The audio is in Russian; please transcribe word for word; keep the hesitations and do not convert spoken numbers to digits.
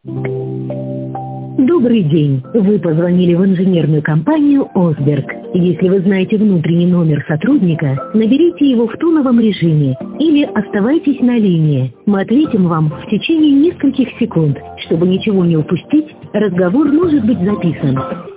Добрый день. Вы позвонили в инженерную компанию «Осберг». Если вы знаете внутренний номер сотрудника, наберите его в тоновом режиме или оставайтесь на линии. Мы ответим вам в течение нескольких секунд. Чтобы ничего не упустить, разговор может быть записан.